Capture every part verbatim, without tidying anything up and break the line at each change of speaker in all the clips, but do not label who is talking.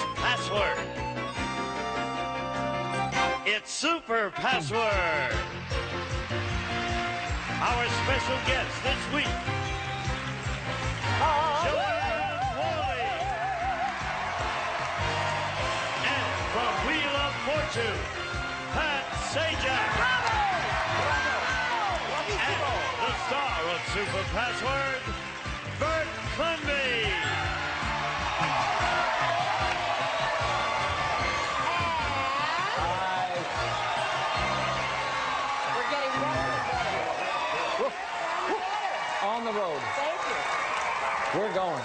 password. It's Super Password. Our special guest this week, Joanne Worley. And from Wheel of Fortune, Pat Sajak. And the star of Super Password, Bert Clenby.
We're getting better and better.
Woof, woof. On the road.
Thank you.
We're going.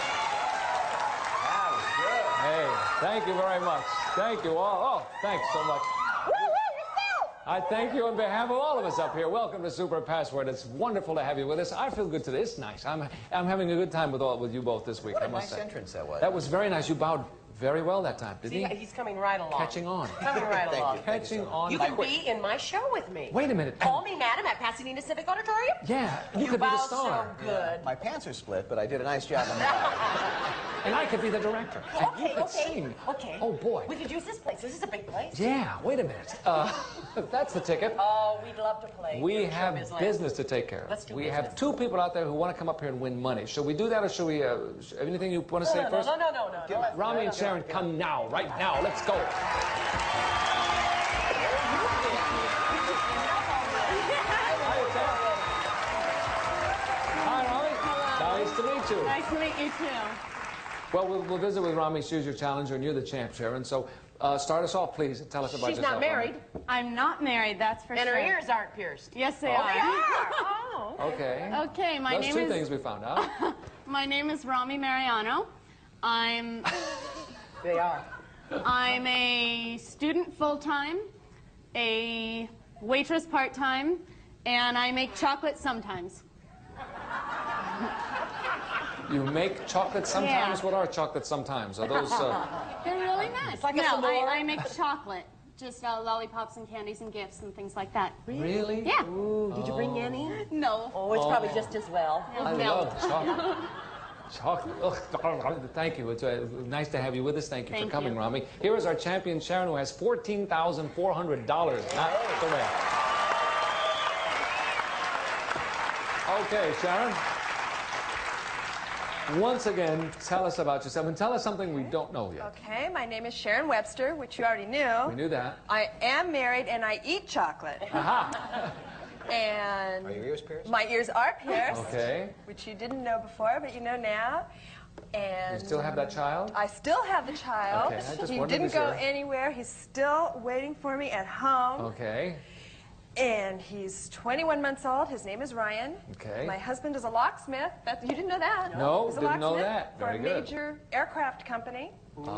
That was good.
Hey, thank you very much. Thank you all. Oh, thanks so much. I thank you on behalf of all of us up here. Welcome to Super Password. It's wonderful to have you with us. I feel good today. It's nice. I'm, I'm having a good time with all with you both this week.
What
I
a
must
nice
say.
entrance that was.
That was very nice. You bowed very well that time, didn't
See,
he?
he's coming right along.
Catching on.
Coming right
Thank
along.
you. Thank
Catching
so much.
on.
You
like
can
quick.
be in my show with me.
Wait a minute.
Call me madam at Pasadena Civic Auditorium.
Yeah, you,
You
could be the
bow
star.
so good.
My pants are split, but I did a nice job on that.
And I could be the director. And
Okay,
you could
okay,
sing.
okay.
Oh, boy.
We could use this place. This is a big place.
Yeah, wait a minute. Uh, that's the ticket.
Oh, we'd love to play.
We
Your
have
show, Miz
business to take care of.
Let's do
we
business.
have two people out there who want to come up here and win money. Shall we do that, or shall we? Uh, sh- anything you want to say
No, no,
first?
no, no, no, no, no.
Rami and Sharon, come now, right now. Let's go. Hi, Rami. Nice to meet you.
Nice to meet you too.
Well, we'll, we'll visit with Rami. She's your challenger, and you're the champ, Sharon. So, uh, start us off, please. Tell us about
She's
yourself.
not married,
I'm not married, that's for
and
sure.
her ears aren't pierced.
Yes, they
Oh,
are.
they are. Oh.
Rami. Okay.
Okay, my
Those
name
two
is
things we found out.
my name is Rami Mariano. I'm
They are.
I'm a student full-time, a waitress part-time, and I make chocolate sometimes.
You make chocolate sometimes?
Yeah.
What are chocolates sometimes? Are those... Uh,
They're really nice.
It's like a
no, I,
s'more.
I make chocolate. Just uh, lollipops and candies and gifts and things like that.
really?
Yeah.
Ooh, did you bring any?
No.
Oh, it's probably just as well.
I
No.
love chocolate. Chocolate. Ugh. Thank you. It's uh, nice to have you with us. Thank you
Thank
for coming,
you.
Rami. Here is our champion, Sharon, who has fourteen thousand four hundred dollars. Not correct. Okay, Sharon. Once again, tell us about yourself and tell us something we don't know yet.
Okay, my name is Sharon Webster, which you already knew.
We knew that.
I am married and I eat chocolate.
Aha.
And
Are your ears pierced?
my ears are pierced,
Okay.
which you didn't know before, but you know now. And
You still have that child?
I still have the child.
Okay, I just
he
wondered
didn't
this
go
year.
anywhere. He's still waiting for me at home.
Okay.
And he's twenty-one months old. His name is Ryan.
Okay.
My husband is a locksmith. That, you didn't know that?
No,
He's a
didn't know
locksmith
that.
For
Very
a
good.
major aircraft company.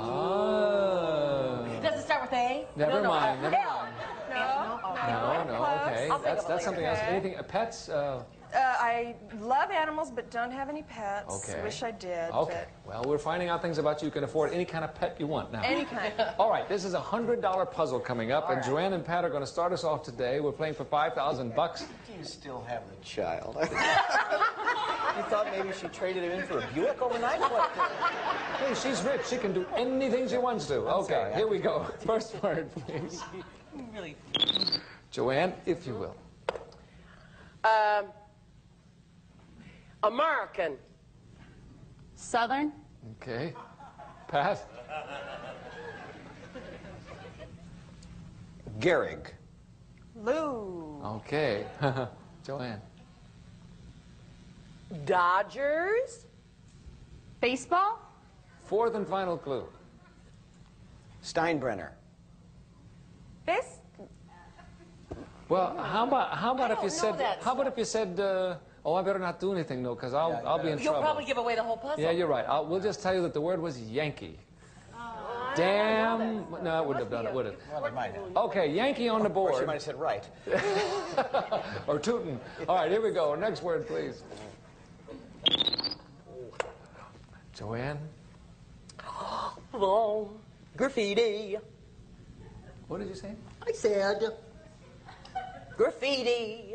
Oh.
Does it start with A?
Never
no, no,
mind, never
L.
mind.
No,
No, no,
Close.
okay.
I'll think
That's,
of it
that's something else.
later.
Anything, uh, pets? Uh,
Uh, I love animals, but don't have any pets.
Okay.
Wish I did.
Okay. Well, we're finding out things about you. You can afford any kind of pet you want now.
But any kind.
All right, this is a one hundred dollar puzzle coming up,
All
and
right.
Joanne and Pat are going to start us off today. We're playing for five thousand bucks.
Do you still have the child? You thought maybe she traded him in for a Buick overnight? What?
Hey, she's rich. She can do anything she wants to. Okay,
sorry, I-
here we go. First word, please.
Really.
Joanne, if you will.
Um, American.
Southern.
Okay. Pat?
Gehrig.
Lou.
Okay. Joanne.
Dodgers.
Baseball.
Fourth and final clue.
Steinbrenner.
This?
Well, how about how about
I
if you
don't know
said
that
how about if you said uh, oh I better not do anything though because I'll
Yeah, you
I'll be in
better.
You'll
trouble.
probably give away the whole puzzle.
Yeah, you're right. I'll, we'll just tell you that the word was Yankee. Damn. No, I wouldn't have done it, would it?
Well, they might have.
Okay, Yankee on the
Or she
board.
might have said right.
Or tootin'. All right, here we go. Next word, please. Joanne?
Well, graffiti.
What did you say?
I said graffiti.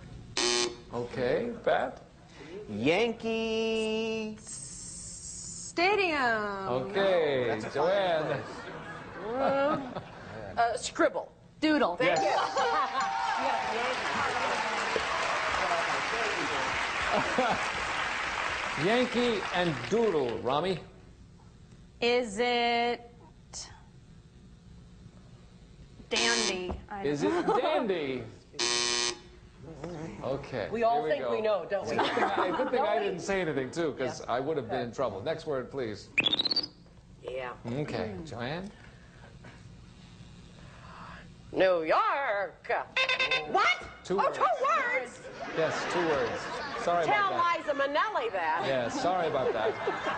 Okay, Pat?
Yankee.
Stadium.
Okay, Joanne.
Uh, scribble.
Doodle.
Yes. Yankee and Doodle, Rami.
Is it dandy? I
Is
don't
it
know.
dandy? Okay.
We all
here
think
go.
we know, don't we?
Good thing I, good thing I didn't say anything, too, because I would have been in trouble. Next word, please.
Yeah.
Okay, Joanne.
New York. What?
Two
oh,
words.
two words.
Yes, two words. Sorry
Tell
about that.
Liza Minnelli that.
Yeah, sorry about that.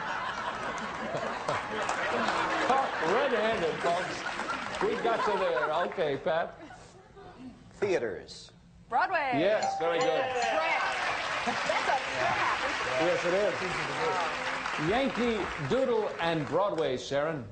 Oh, red-handed, folks. We got you there. Okay, Pat.
Theaters.
Broadway.
Yes, very good.
Trap. That's a trap.
Yes, it is. Yankee, Doodle, and Broadway, Sharon.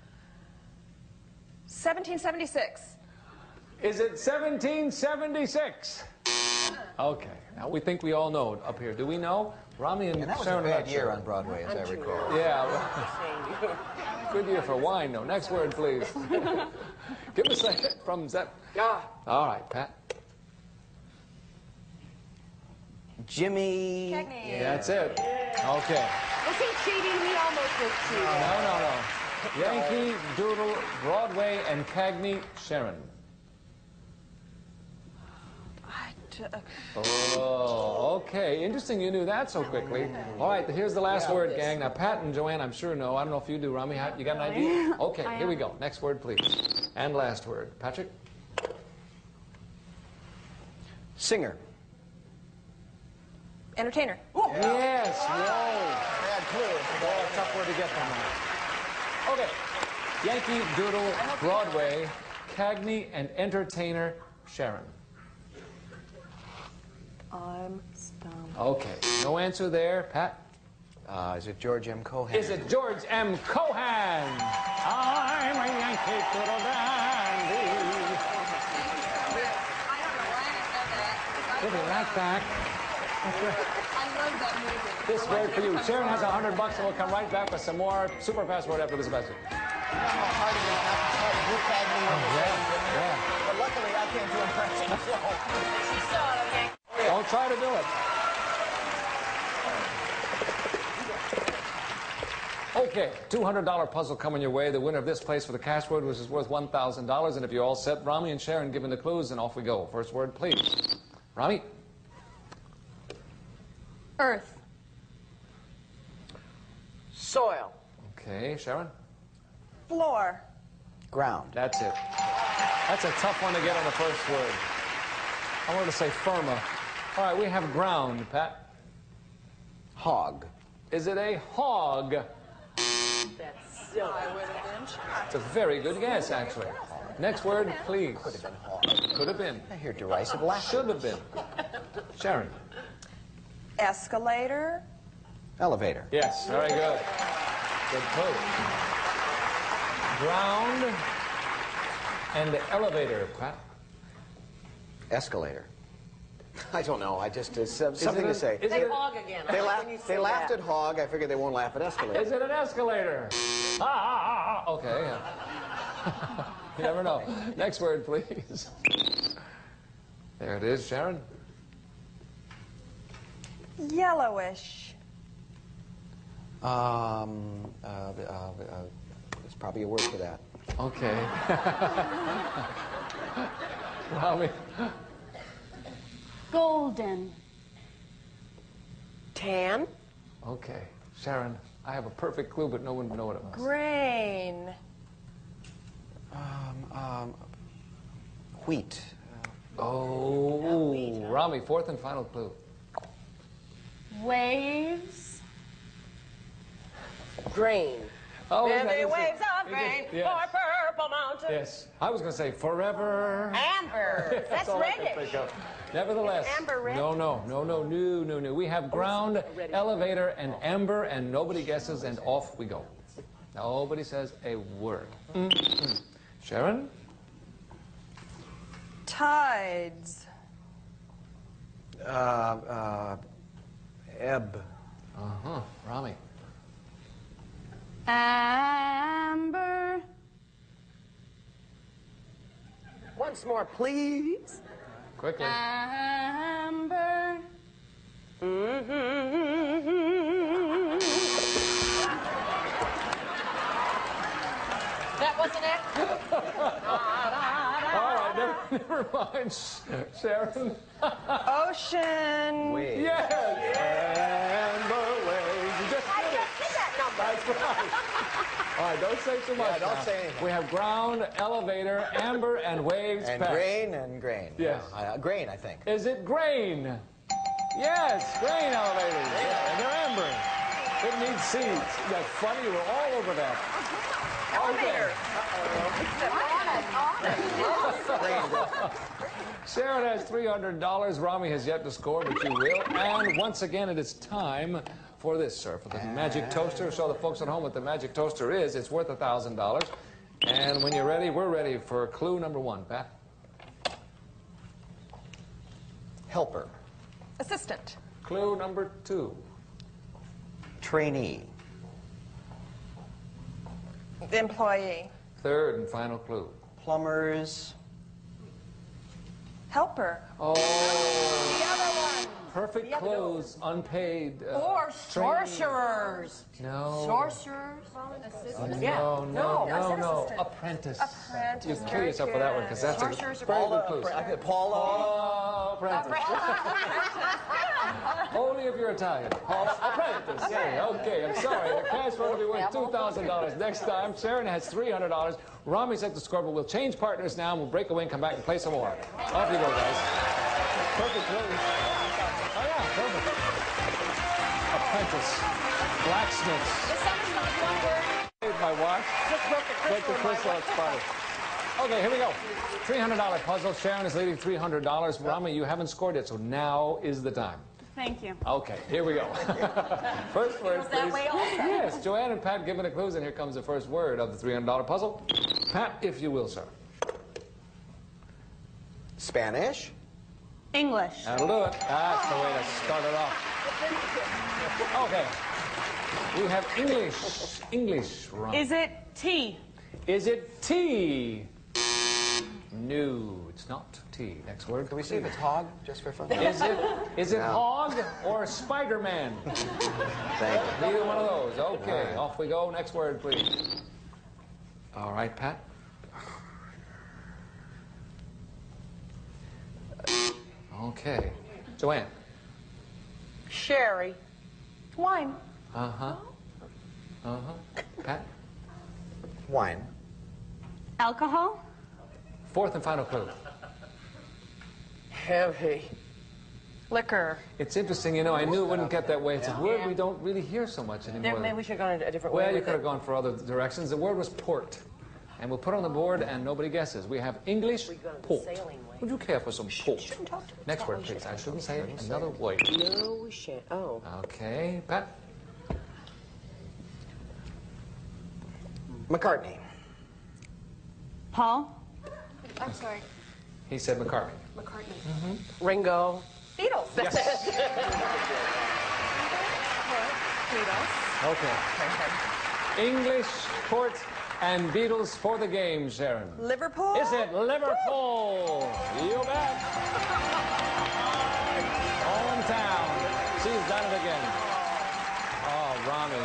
seventeen seventy-six.
Is it seventeen seventy-six? Okay, now we think we all know it up here. Do we know? Rami and,
And that was
Sharon
a
are
bad
not
year
sure.
on Broadway, as I recall.
Yeah, well, good year for wine, though. Next word, please. Give us a hit from Zep.
Ah.
All right, Pat.
Jimmy.
Cagney.
That's it. Okay.
Was he cheating? He almost was cheating.
No, no, no. Yankee, Doodle, Broadway, and Cagney, Sharon.
I d-
Oh, okay. Interesting you knew that so quickly. All right, here's the last word, gang. Now, Pat and Joanne, I'm sure know. I don't know if you do, Rami. How- You got an idea? Okay, here we go. Next word, please. And last word. Patrick?
Singer.
Entertainer.
Yes. Whoa.
Bad clue.
Oh, a tough word to get from that. Okay. Yankee, Doodle, Broadway, Cagney, and Entertainer, Sharon.
I'm stumped.
Okay. No answer there. Pat?
Uh, is it George M. Cohan?
Is it George M. Cohan? I'm a Yankee Doodle dandy. Give me that back. This word for you. Sharon has a hundred bucks, and we'll come right back with some more super password after this message. Yeah.
But luckily, I can't do impressions. So.
Don't try to do it. Okay, two hundred dollar puzzle coming your way. The winner of this place for the cash word, which is worth one thousand dollars. And if you're all set, Rami and Sharon given the clues, and off we go. First word, please. Rami?
Earth.
Soil.
Okay, Sharon?
Floor.
Ground.
That's it. That's a tough one to get on the first word. I wanted to say firma. All right, we have ground, Pat.
Hog.
Is it a hog?
That's silly.
It's a very good guess, actually. Next word, please.
Could have been hog.
Could have been.
I hear derisive laughter.
Should have been. Sharon?
Escalator.
Elevator.
Yes, very good. Good clue. Ground and elevator, Pat.
Escalator. I don't know. I just, it's uh, something
it a-
to say.
is
Say
it a-
hog again. I
They,
like
laugh,
when you
they
say
laughed
that.
at hog. I figured they won't laugh at escalator.
Is it an escalator? Ah, ah, ah. Okay. Yeah. You never know. Next word, please. There it is, Sharon.
Yellowish.
Um, uh, uh, uh, there's probably a word for that.
Okay. Rami.
Golden.
Tan.
Okay. Sharon, I have a perfect clue, but no one would know what it was.
Grain.
Um, um, wheat.
Oh, Rami, fourth and final clue.
Waves.
Grain.
Oh, isn't that
Heavy
easy?
waves of
Is it-
grain
yes.
for purple mountains.
Yes. I was going to say forever.
Amber. That's
all I could
reddish.
think of. Nevertheless,
Amber red?
no, no, no, no, no, no, no. We have ground, elevator, and amber, and nobody guesses, and off we go. Nobody says a word. Mm-mm. Sharon?
Tides.
Uh, uh, ebb.
Uh-huh. Rami.
Amber.
Once more, please.
Quickly.
Amber.
That wasn't it?
All right, never, never mind, Sharon.
Ocean.
Wait.
Yes. Amber waves. You just
I
did it.
just did that number.
That's right. All right, don't say too much.
Yeah, don't
now.
say anything.
We have ground, elevator, amber, and waves.
And
Pat.
grain and grain.
Yes.
Yeah, uh, grain, I think.
Is it grain? Yes, grain elevators. Yeah, and they're amber. It needs seeds. That's funny. We're all over that.
Elevator.
Grain.
Sharon has three hundred dollars. Rami has yet to score, but you will. And once again, it is time for this, sir, for the magic toaster. Show the folks at home what the magic toaster is. It's worth one thousand dollars. And when you're ready, we're ready for clue number one. Pat?
Helper.
Assistant.
Clue number two.
Trainee.
Employee.
Third and final clue.
Plumbers.
Helper.
Oh,
The other one.
perfect clues, unpaid. Uh,
Or
trainee.
sorcerers.
No.
Sorcerers.
No,
Yeah.
no,
No, I
no,
said
no.
assistant.
Apprentice.
Apprentice,
You kill
very
yourself for that one
good.
because that's
Sorcerers
a
are
very
Paula.
good clue.
Appre- Paula.
Oh, apprentice. Only if you're Italian. Paula Apprentice. Yeah, okay, I'm sorry. The cash will be worth two thousand dollars next time. Sharon has three hundred dollars. Rami's at the score, but we'll change partners now, and we'll break away and come back and play some more. Off you go, guys. Perfect clue. Oh, yeah, perfect. Apprentice. Blacksmiths. My watch.
Just broke the
Break the
crystal in my
crystal, it's funny. Okay, here we go. three hundred dollar puzzle. Sharon is leading three hundred dollars. Rami, you haven't scored yet, so now is the time.
Thank you.
Okay, here we go. First word,
that
please.
way also.
Yes, Joanne and Pat giving the clues, and here comes the first word of the three hundred dollar puzzle. Pat, if you will, sir.
Spanish.
English.
That'll do it. That's the way to start it off. Okay. We have English. English, Rami.
Is it tea?
Is it tea? No, it's not tea. Next word.
Can we see if it's hog, just for fun?
Is it is it
No.
hog or Spider-Man?
Thank you.
Neither one of those. Okay, off we go. Next word, please. All right, Pat. Okay. Joanne.
Sherry.
Wine.
Uh-huh. Uh-huh. Pat.
Wine.
Alcohol.
Fourth and final clue.
Heavy.
Liquor.
It's interesting, you know, I knew it wouldn't get that way. It's a word we don't really hear so much
There,
anymore.
maybe we should have gone a different way.
Well, you
with
could have
it.
gone for other directions. The word was port. And we'll put it on the board and nobody guesses. We have English
We're going the
port.
sailing way.
Would you care for some port?
Shouldn't talk to me.
Next
It's
word,
not-
please. I shouldn't say it another way.
No, we shan't. Oh.
Okay, Pat.
McCartney.
Paul.
I'm sorry.
He said McCartney.
McCartney.
Ringo.
Beatles.
Yes.
Beatles.
Okay. English, port, and Beatles for the game, Sharon.
Liverpool.
Is it Liverpool? You bet. Hometown. She's done it again. Oh, Rami.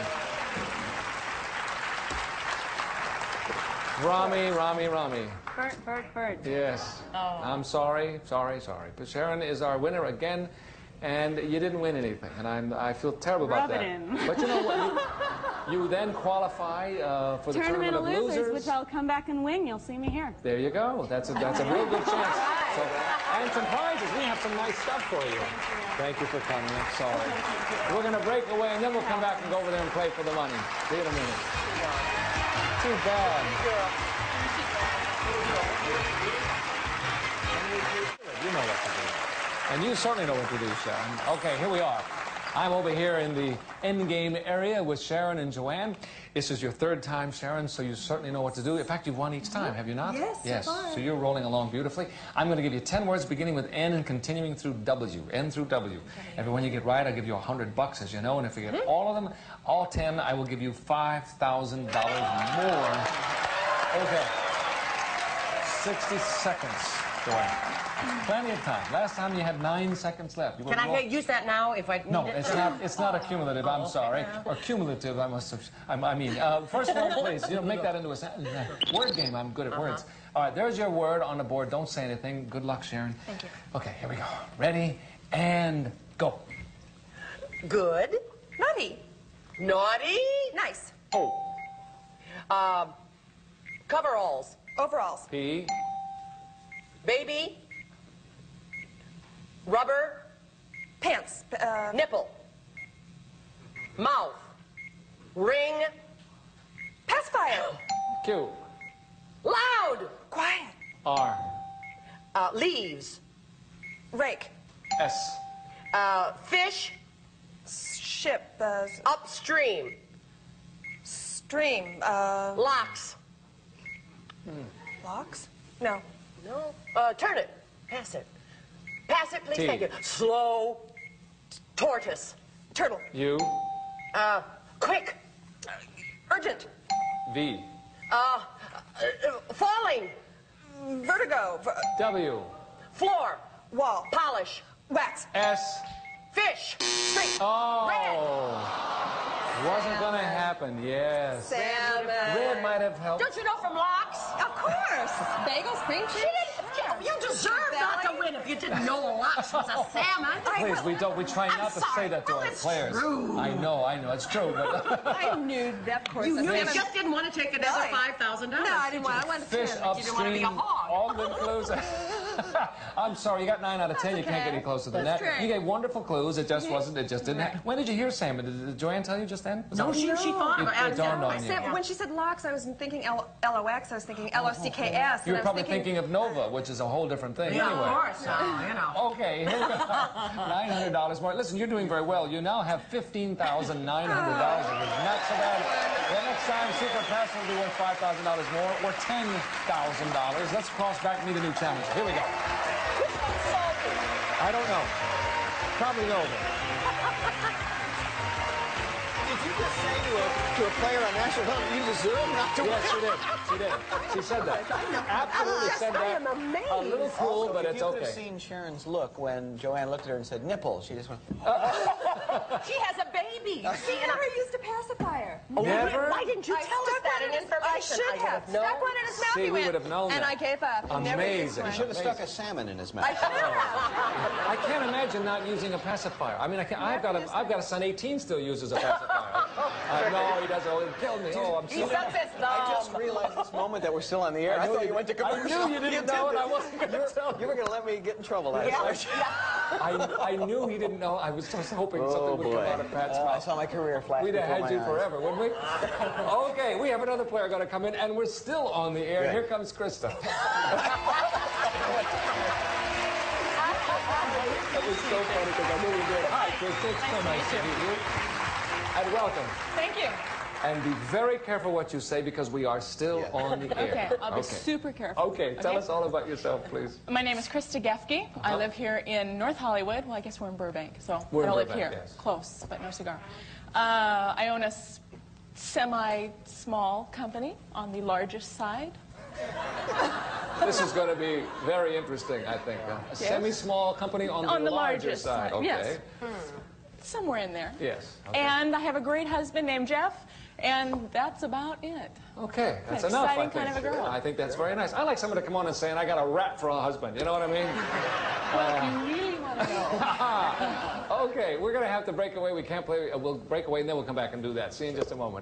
Rami, Rami, Rami.
Bert, Bert, Bert.
Yes. I'm sorry, sorry, sorry. But Sharon is our winner again, and you didn't win anything, and I'm, I feel terrible about
Rub
that.
it in.
But you know what? You, you then qualify uh, for the
Tournament
Tournament
of
of
losers, which I'll come back and win. You'll see me here.
There you go. That's a, that's a real good chance. So, and some prizes. We have some nice stuff for you. Thank you for coming. I'm sorry. We're going to break away, and then we'll come back and go over there and play for the money. See you in a minute. Too bad. You know what to do. And you certainly know what to do, Sharon. Okay, here we are. I'm over here in the endgame area with Sharon and Joanne. This is your third time, Sharon, so you certainly know what to do. In fact, you've won each time, have you not?
Yes, so
Yes.
far.
So you're rolling along beautifully. I'm going to give you ten words beginning with N and continuing through W. N through W. Every one you get right, I'll give you a hundred bucks, as you know. And if you get
Mm-hmm.
all of them, all ten, I will give you five thousand dollars more. Okay. sixty seconds, Joanne. Plenty of time. Last time you had nine seconds left. You
Can I
roll-
use that now if I need
No,
it?
it's not. It's not a cumulative. I'm sorry. Or cumulative. I must have. I, I mean, uh, first word, please. You know, make that into a sentence. Word game. I'm good at words. All right. There's your word on the board. Don't say anything. Good luck, Sharon.
Thank you.
Okay. Here we go. Ready and go.
Good.
Naughty.
Naughty.
Nice.
O.
Um, coveralls.
Overalls.
P.
Baby. Rubber.
Pants. Uh,
Nipple. Mouth. Ring.
pacifier.
Q.
Loud.
Quiet.
R.
Uh, leaves.
Rake.
S.
Uh, fish.
Ship. Uh,
Upstream.
stream. Uh,
Locks.
locks? No.
No. Uh, turn it. Pass it. Pass it, please.
T.
Thank you. Slow. T- Tortoise.
Turtle.
U.
Uh, quick. Uh, urgent.
V.
Uh, uh, falling.
Vertigo. V-
W.
Floor.
wall.
Polish.
Wax.
S.
Fish. Straight.
Oh. Wasn't gonna happen. Yes.
Salmon.
Red might have helped.
Don't you know from locks?
Of course.
Bagel, spring chicken?
You deserve not to win if you didn't know locks was a salmon.
Please, we don't. We try
I'm
not to
sorry.
say that to
Well,
our
it's
players.
true.
I know, I know, it's true. But
I knew that, of course.
You,
a
you
salmon-
just didn't want to take another
Really?
five thousand dollars.
No, I didn't want. I wanted
fish
ten.
didn't wanna be
upstream,
a hog.
all good clues. I'm sorry, you got nine out of ten. You can't get any closer than
That's
that.
true.
You gave wonderful clues. It just wasn't. It just didn't. happen. When did you hear salmon? Did, did Joanne tell you just then? Was
No,
that-
she, she thought
It-
of it.
it
and-
dawned on
I
you.
said, when she said locks, I was thinking L O X. I was thinking L O C K S.
You were
and I was
probably thinking of Nova, which is a whole different thing.
Yeah,
anyway.
of course. Uh, you know.
Okay, here we go. nine hundred dollars more. Listen, you're doing very well. You now have fifteen thousand nine hundred dollars. It's not so bad. The next time, Super Pass will be worth five thousand dollars more or ten thousand dollars. Let's cross back and meet a new challenge. Here we go. I don't know. Probably Nova.
Did you just say to a, to a player on national television, you deserve not to
Yes, she
win?
did. She did. She said that. Absolutely said
I
that.
am amazed.
A little cruel,
Also,
but
if
it's
you could have
okay.
seen Sharon's look when Joanne looked at her and said nipple, she just went,
She has a baby. You see,
She
and I-
never used a pacifier.
Oh,
Never?
Why didn't you
I
tell us
stuck
that
one
in
in his-
information?
I should have.
known.
Stuck one in his mouth.
See,
he
we
went,
would have known
And
that.
I gave up. He never used
Amazing.
one.
you should have stuck a salmon in his mouth.
I should have.
I can't imagine not using a pacifier. I mean, I can't, I've got a, I've got a son, eighteen, still uses a pacifier. Uh, no, he doesn't. Oh, he killed me. Oh, I'm
He
sorry.
sucks his
I just
thumb.
realized this moment that we're still on the air. I,
knew
thought
you
you went to
did- I
commercial.
knew you didn't
did
know, and
this.
I wasn't going to tell
You were going to let me get in trouble. That
Yeah,
was-
yeah.
I, I knew he didn't know. I was just hoping
Oh,
something would
boy.
come out of Pat's
Uh, I
mouth.
saw my career flash
We'd have
before
had
my
you
eyes.
forever, wouldn't we? Okay, we have another player going to come in, and we're still on the air.
Good.
Here comes Krista. That was so funny because I knew you did. Hi, Krista. It's so nice to meet you. And welcome.
Thank you.
And be very careful what you say because we are still
Yeah.
on the air.
Okay, I'll be super careful.
Okay, tell us all about yourself, please.
My name is Krista Gefke. I live here in North Hollywood. Well, I guess we're in Burbank, so
We're
I
in
don't live
Burbank,
here.
yes.
Close, but no cigar. Uh, I own a s- semi-small company on the largest side.
This is going to be very interesting, I think. A
Yes.
semi-small company on,
On
the,
the
larger
largest
side.
side,
Okay.
yes. Somewhere in there.
Yes. Okay.
And I have a great husband named Jeff, and that's about it.
Okay, that's
An
enough, I
exciting
think.
kind of a girl.
I think that's very nice. I like someone to come on and say, I got a rap for a husband. You know what I mean?
Well, if you really want to know.
Okay, we're going to have to break away. We can't play. uh, We'll break away, and then we'll come back and do that. See you in just a moment.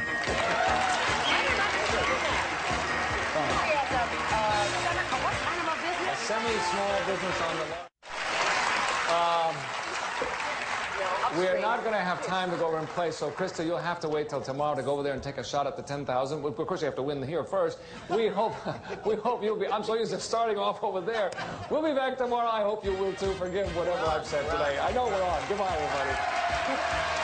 He has a, uh, semi- a what kind of a
A
business?
semi-small business on the... Um, We are not going to have time to go over and play, so Krista, you'll have to wait till tomorrow to go over there and take a shot at the ten thousand. Of course, you have to win here first. We hope, we hope you'll be. I'm so used to starting off over there. We'll be back tomorrow. I hope you will too. Forgive whatever I've said today. I know we're on. Goodbye, everybody.